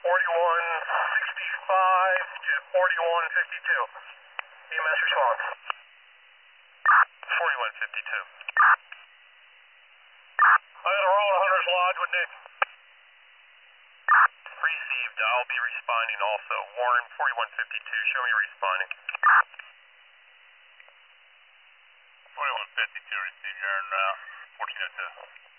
4165 to 4152. EMS response. 4152. I got a roll at Hunter's Lodge with Nick. Received. I'll be responding also. Warren 4152. Show me responding. 4152 received. You're in 1402.